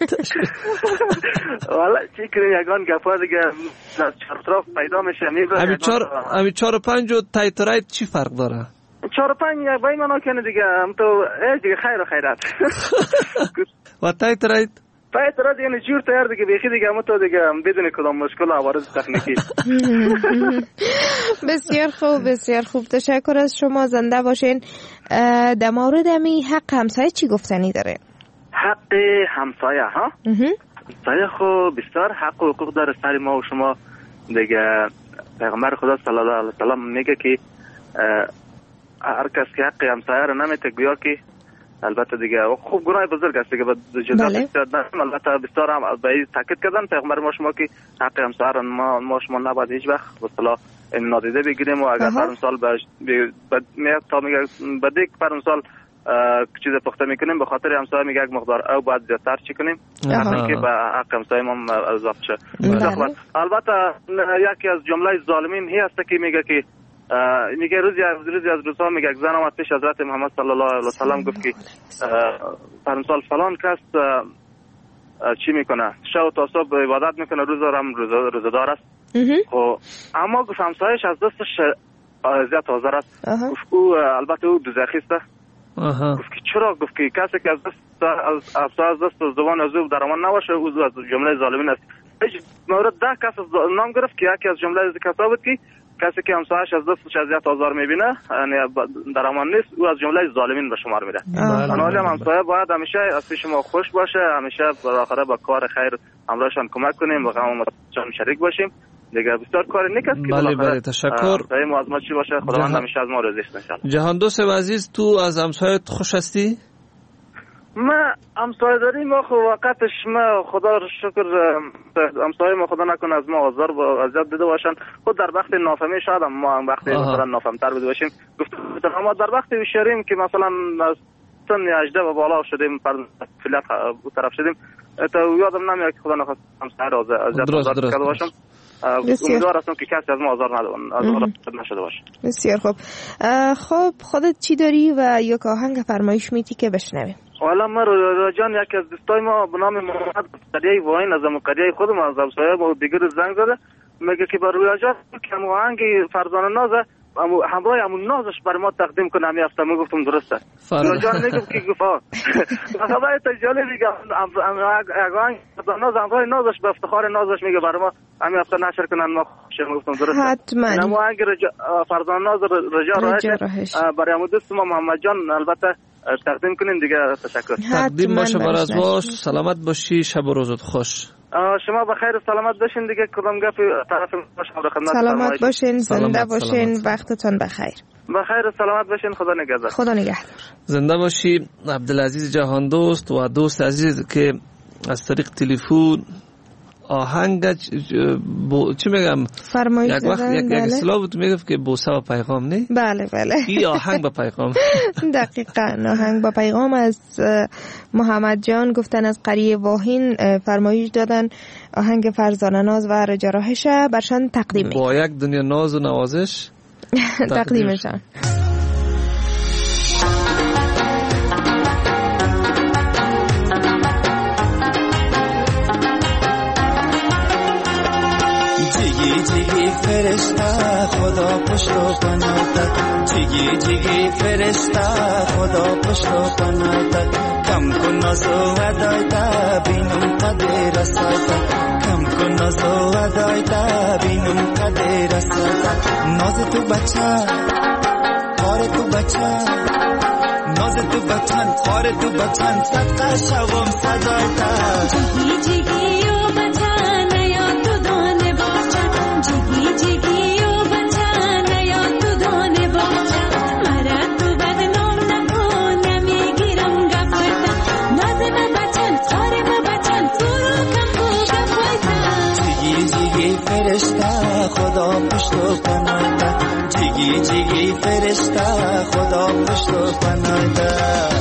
والا چی کنیم یگان گپا دیگه از چهار طرف پیدا میشه. همین چهار همین چهار و پنج و تایت رایت چی فرق داره؟ چهار و پنج یک بای منو کنه دیگه. هم تو ای دیگه خیر و خیرات. و تایت رایت تایت رایت یعنی جور تیار دیگه. بیخی دیگه هم تو دیگه بدون کدام مشکل عوارض تکنیکی. بسیار خوب بسیار خوب. تشکر از شما. زنده باشین. در مورد امی حق همسایه چی گفتنی داره؟ حق همسایه ها؟ همسایه خو بسیار حق و حقوق داره سر ما و شما دیگه. پیغمبر خدا صلی الله علیه و سلم میگه که هر کس که حق همسایه رو نمیته گویا که البته دیگه خوب گناه بزرگ است دیگه. جدا بسیار دارم. البته بسیار هم به این تاکید کردن پیغمبر ما شما که حق همسایه رو ما, ما شما نباید هیچ وقت به اصطلاح نادیده بگیریم و اگر پر سال به تا میگه به دیگه پر سال چیز پخته میکنیم به خاطر همسایه میگه یک مقدار او باید زیادتر چی کنیم که به حق همسایه ما اضافه شه. البته یکی از جمله ظالمین هی است که میگه که میگه روزی از روزی از روزها میگه زن آمد پیش حضرت محمد صلی الله علیه و سلم گفت که پر مثال فلان کس چی میکنه شب تا صبح عبادت میکنه روز هم روزدار است خب اما گفت همسایش از دستش زیاد حاضر است گفت او البته او دوزخی است. گفت که چرا؟ گفت که کسی که از دست از از دست زبان از او درآمد نباشه او از جمله ظالمین است. هیچ مورد ده کس نام گرفت که یکی از جمله ذکر بود که کسی که همسایش از دستش اذیت آزار میبینه یعنی درآمد نیست او از جمله ظالمین به شمار میره. بنابراین همسایه باید همیشه از پیش ما خوش باشه، همیشه بالاخره با کار خیر همراهشان کمک کنیم، با غم و شریک باشیم. دیگه بسیار کار نیک است که بله بله تشکر. همسایه ما از ما چی باشه خداوند همیشه از ما راضی است ان شاء الله. جهان دوست عزیز تو از همسایت خوش هستی؟ ما همسایه داریم ما خب وقتش ما خدا رو شکر همسایه ما خدا نکنه از ما آزار و اذیت دیده باشن. خود در وقت نافهمی شاید ما هم وقتی مثلا نافهمتر بوده باشیم گفتم اما در وقتی هوشیاریم که مثلا سن هجده و بالا شدیم پر فعلیت طرف شدیم تا یادم نمیاد که خدا نخواست همسایه را اذیت آزار کرده باشم. امیدوار هستم که کسی از ما آزار نشده باشه. بسیار خوب. خب خودت چی داری و یک آهنگ فرمایش میتی که بشنویم؟ والا ما راجان یکی از دوستای ما به نام محمد قریه واین از قریه خودم از همسایه ما دیگر زنگ زده میگه که بر روی جان که آهنگ فرزانه نازه همراه همون نازش برای ما تقدیم کنه. همین هفته میگفتم درسته راجان میگم که گفت ها خبر تجالی میگه آهنگ ناز همراه نازش به افتخار نازش میگه برای ما همین هفته نشر کنن ما خوشم میگفتم درسته. حتما همون آهنگ فرزانه ناز رجا راهش برای همون دوست ما محمد جان البته تقدیم کنیم دیگه. تشکر. تقدیم باشه بر از باش. سلامت باشی. شب و روزت خوش. شما بخیر و سلامت باشین دیگه. کدام گپ طرف شما خدمت سلامت باشین، زنده باشین، وقتتون بخیر. بخیر و سلامت باشین. خدا نگهدار. خدا نگهدار. زنده باشی. عبدالعزیز جهان دوست و دوست عزیز که از طریق تلفن آهنگ بو... چی میگم فرمایش یک وقت یک یک اصطلاح بود میگفت که بوسه و پیغام نه. بله بله این آهنگ با پیغام. دقیقاً آهنگ با پیغام از محمد جان گفتن از قریه واهین فرمایش دادن آهنگ فرزانه ناز و رجا راهش برشان تقدیم با یک دنیا ناز و نوازش تقدیمشان. جیگی جیگی فرشته خدا پشت و پناهت، جیگی جیگی فرشته خدا پشت و پناهت، کم کن ناز و ادایت بینم قدر رسایت، کم کن ناز و ادایت بینم قدر رسایت. ناز تو بچه کار تو بچه، ناز تو بچن کار تو بچن، صدقه شوم صدایت. جیگی جیگی و بچن یا تو دانه باشن، جیگی جیگی و بچن یا تو دانه باشن، مرا تو بدنام نکن نمیگیرم گفایتا، ناز ما بچن کار ما بچن تو رو کم کو گفایتا. جیگی جیگی فرشته خدا پشت و پناهت، جیگی جیگی فرشته خدا پشت و پناهت.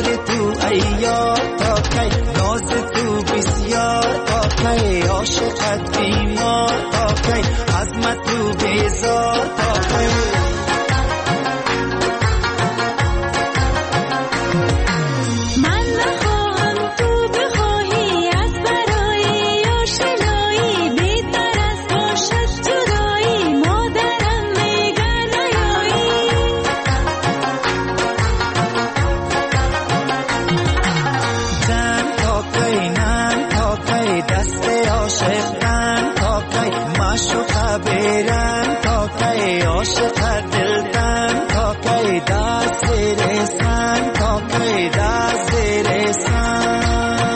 عاشق کی دست عاشقان تا کی معشوق بیرن تا کی عاشق دلتن تا کی دست رسن تا کی دست رسن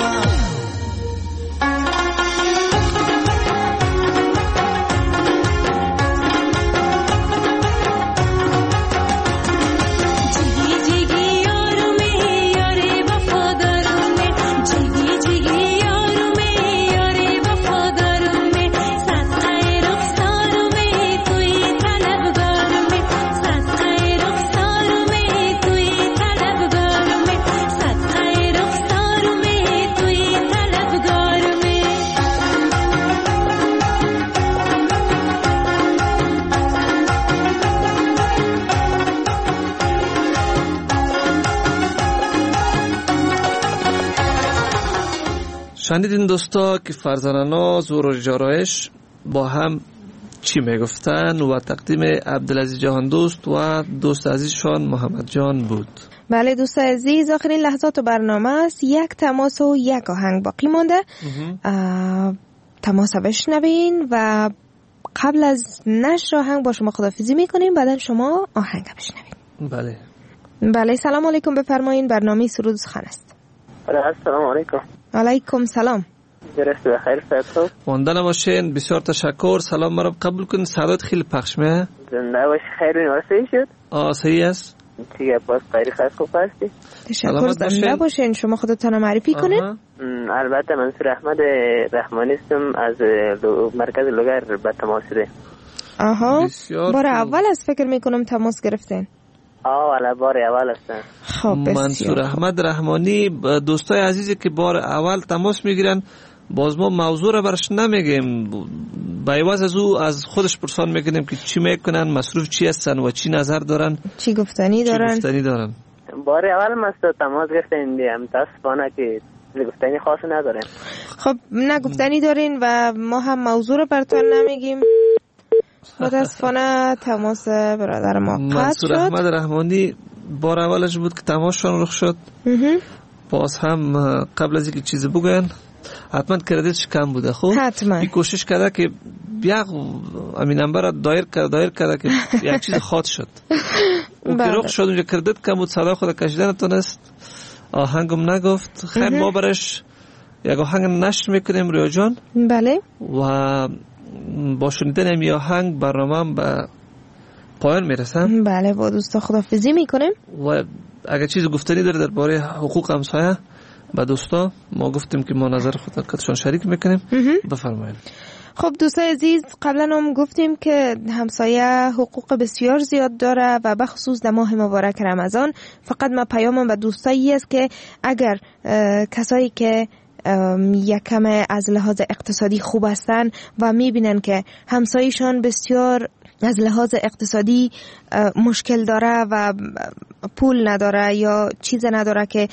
شنیدین دوستا که فرزانه ناز و جارایش با هم چی میگفتن و تقدیم عبدالعزیز جهان دوست و دوست عزیزشان محمد جان بود. بله دوست عزیز، آخرین لحظات برنامه است. یک تماس و یک آهنگ باقی مانده. تماس بشنوین و قبل از نشر آهنگ با شما خداحافظی میکنیم، بعدا شما آهنگ بشنوین. بله بله سلام علیکم، بفرمایین. برنامه سرود سخن است. السلام علیکم. علیکم سلام. درست بخیر صحت ماندن باشین. بسیار تشکر. سلام مرا قبول کن. صدات خیلی پخش میه. زنده باشی. خیر واسه شد. آه صحیح است. دیگه باز خیلی خاص خوب هستی. تشکر. زنده باشین. شما خودتون معرفی کنید. البته منصور احمد رحمانی هستم از مرکز لوگر به تماس ده. آها. بار اول از فکر میکنم تماس گرفتین. آه ولی بار اول هستن. خب منصور احمد رحمانی دوستای عزیزی که بار اول تماس میگیرن، باز ما موضوع را برش نمیگیم، با عوض از او از خودش پرسان میکنیم که چی میکنن، مصروف چی هستن و چی نظر دارن، چی گفتنی دارن. چی گفتنی دارن. بار اول مست تماس گرفتن دیم متاسفانه که گفتنی خاص نداریم. خب نگفتنی دارین و ما هم موضوع را براتون نمیگیم. متاسفانه تماس برادر ما قطع شد. منصور احمد رحمانی بار اولش بود که تماسشون رخ شد. باز هم قبل از اینکه چیزی بگن حتما کردیتش کم بوده. خب حتما این کوشش کرده که بیاق امین نمبر دایر کرده دایر کرده که یک چیز خاط شد او که رخ شد اونجا کردیت کم بود، صدا خود کشیده نتونست، آهنگم نگفت. خیر ما برش یک آهنگ نشر میکنیم رویا جان. بله و با شنیدن این آهنگ برنامه به پایان میرسم. بله با دوستا خداحافظی میکنیم و اگر چیز گفتنی داره درباره حقوق همسایه با دوستا، ما گفتیم که ما نظر خودتون شریک میکنیم. بفرمایید. خب دوستای عزیز، قبلا هم گفتیم که همسایه حقوق بسیار زیاد داره و بخصوص در ماه مبارک رمضان. فقط ما پیامم به دوستایی است که اگر کسایی که یکم از لحاظ اقتصادی خوب هستن و میبینن که همسایشان بسیار از لحاظ اقتصادی مشکل داره و پول نداره یا چیز نداره که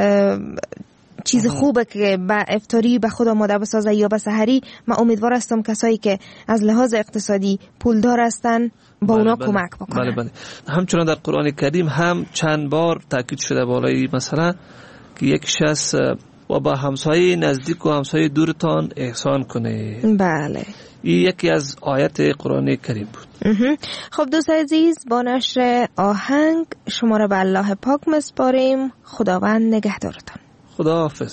چیز خوبه که به افطاری به خود آماده بسازه یا به سحری، من امیدوار هستم کسایی که از لحاظ اقتصادی پولدار هستن با اونا بله کمک بکنن. بله بله. همچنان در قرآن کریم هم چند بار تاکید شده بالای مثلا که یک شخص و با همسایه نزدیک و همسایه دورتان احسان کنه. بله این یکی از آیت قرآن کریم بود. خب دوست عزیز، با نشر آهنگ شما را به الله پاک مسپاریم. خداوند نگهدارتان. خدا حافظ.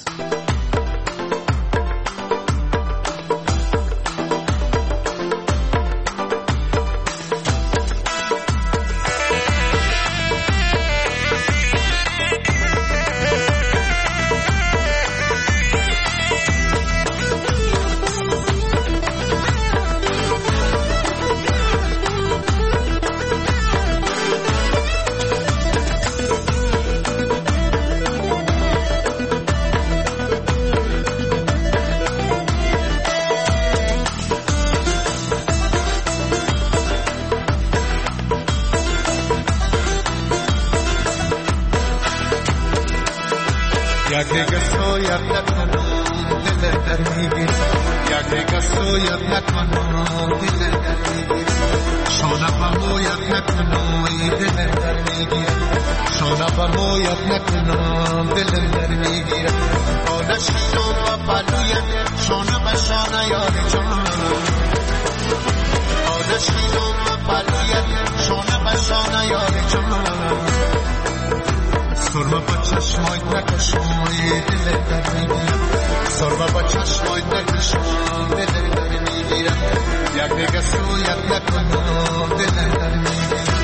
شونا فرموید نکنم دلم در میگیرم آنش شونا پلویم شانه به شانه یار جانم نشینم بلویت شانه به شانه یار جانم سرمه با چشمای نکشمای دل در میگیرم سرمه با چشمای نکشمای دل در میگیرم یک دیگه سویت نکنم دل در میگیرم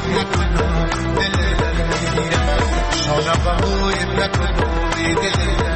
شانه با موی نکنم دل